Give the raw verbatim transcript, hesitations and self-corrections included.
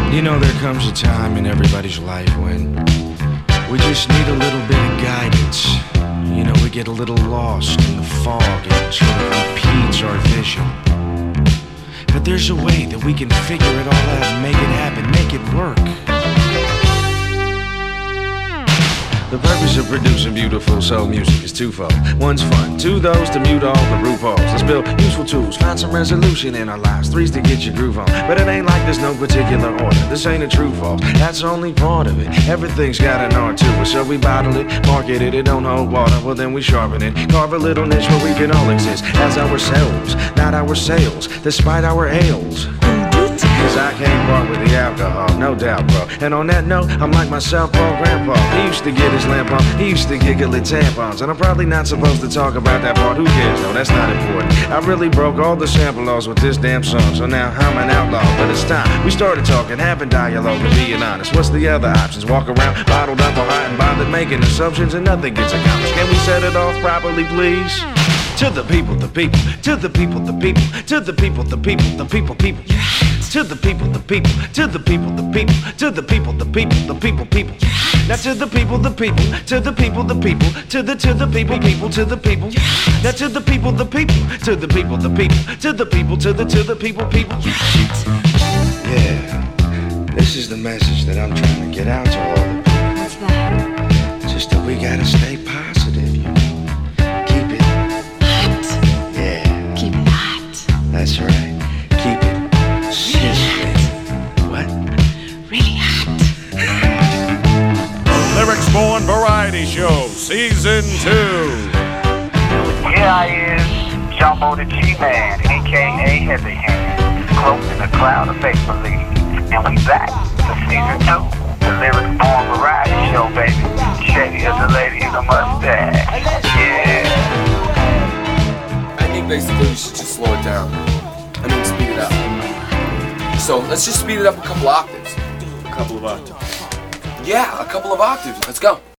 You know, there comes a time in everybody's life when we just need a little bit of guidance. You know, we get a little lost in the fog and it sort of impedes our vision. But there's a way that we can figure it all out and make it happen, make it work. The purpose of producing beautiful soul music is twofold. One's fun, two those to mute all the loopholes. Let's build useful tools, find some resolution in our lives. Three's to get your groove on, but it ain't like there's no particular order. This ain't a true false, that's only part of it. Everything's got an art to it, so we bottle it, market it, it don't hold water. Well then we sharpen it, carve a little niche where we can all exist as ourselves, not our sales, despite our ails. Cause I can't part with the alcohol, no doubt, bro. And on that note, I'm like my Southpaw grandpa. He used to get his lamp on, he used to giggle at tampons. And I'm probably not supposed to talk about that part, who cares? No, that's not important. I really broke all the sample laws with this damn song, so now I'm an outlaw. But it's time we started talking, having dialogue and being honest. What's the other options? Walk around, bottled up or hot and bothered, making assumptions and nothing gets accomplished. Can we set it off properly, please? To the people, the people, to the people, the people, to the people, the people, the people, people. To the people, the people, to the people, the people, to the people, the people, the people, people. Now to the people, the people, to the people, the people, to the to the people, people, to the people. Now to the people, the people, to the people, the people, to the people, to the to the people, people. Yeah, this is the message that I'm trying to get out to all the people. What's that? Just that we gotta stay positive, you know. Keep it Hot. Yeah, Keep it hot. that's right. Keep it sizzling. What? Really hot. Lyrics Born Variety Show, Season two. Here I is, Jumbo the G-Man, a k a. Heavy Hand, cloaked in a cloud of make-believe. And we back for Season two, the Lyrics Born Variety Show, baby. Shady as a lady in a mustache. Yeah. I think basically we should just slow it down. I mean, speed it up. So let's just speed it up a couple octaves. A couple of octaves. Yeah, a couple of octaves. Let's go.